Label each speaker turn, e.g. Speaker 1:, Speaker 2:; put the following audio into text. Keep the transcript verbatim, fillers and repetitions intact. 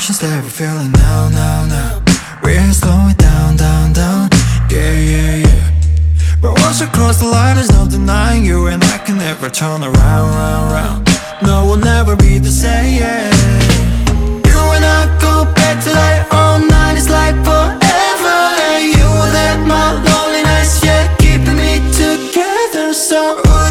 Speaker 1: emotions that we're feeling now, now, now. We're slowing down, down, down. Yeah, yeah, yeah. But once we cross the line, there's no denying you, and I can never turn around, round, round. No, we'll never be the same, yeah. You and I go back to like all night, it's like forever. And you let my loneliness, yeah, keeping me together. So